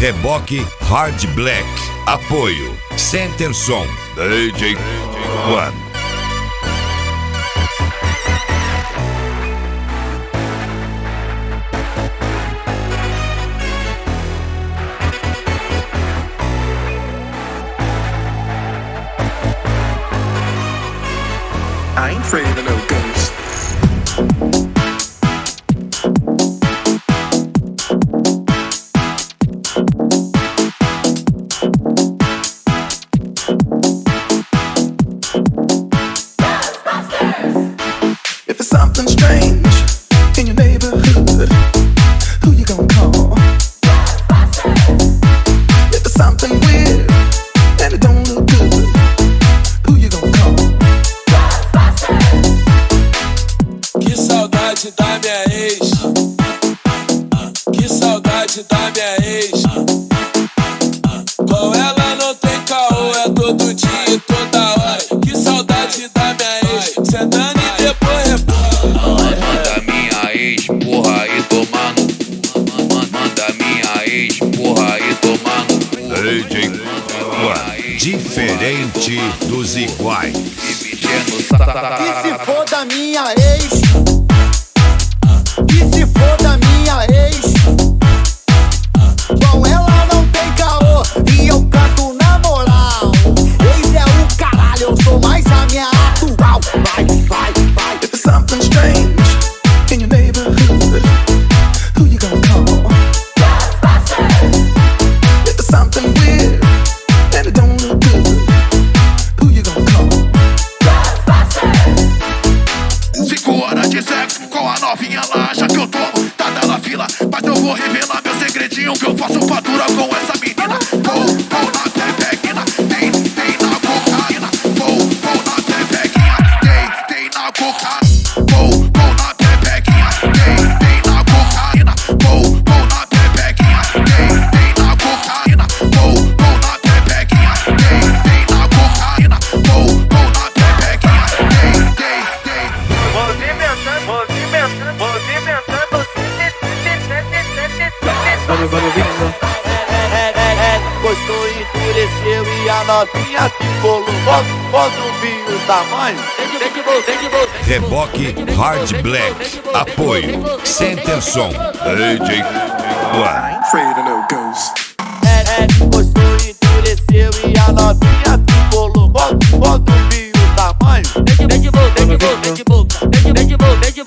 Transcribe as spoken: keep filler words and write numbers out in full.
Reboque Hard Black. Apoio Center Som D J One. I ain't afraid of no ghosts. If it's something strange in your neighborhood, who you gonna call? If it's something weird and it don't look good, who you gonna call? Que saudade da minha ex. Que saudade da minha ex. Com ela não tem caô, é todo dia e toda hora. Que saudade da minha ex. Sentando e depois rebola. Manda minha ex, porra, e tomar no. Manda minha ex, porra, e tomar no. D J One. Diferente dos iguais. Que se for da minha ex, que se for da minha ex, com ela não tem caô e eu canto na moral. Ex é o caralho, eu sou mais a minha atual. Vai, vai, vai. If it's something strange in your neighborhood, who you gonna call? If it's something weird and it don't look good, who you gonna call? Cinco horas de sexo com a novinha lá, acha que eu tomo, tá dando a fila. Mas eu vou revelar meu segredinho, que eu faço fatura com essa menina. Vou, vou na pepequina, tem, tem na cocaína. Vou, vou na pepequinha, tem, tem na cocaína. Vou, vou na pepequinha, tem, tem na cocaína. Vou, vou na pepequinha, tem, tem na cocaína. Vou, vou na pepequinha, tem, tem na cocaína. Vou, vou na pepequinha, tem, tem, tem. Movimentando, movimentando, movimentando. Vamos, vamos, vamos. É, é, é, é, gostou, endureceu e a novinha ficou louca. Bota o vinho tamanho. Tem que voltar, tem que voltar. Reboque Hard Black. Apoio Center Som D J I One. ain't afraid of no ghosts. É, é, gostou, endureceu e a novinha ficou louca. Bota o vinho tamanho. Tem que voltar, tem que voltar, tem que voltar. Tem que voltar, tem que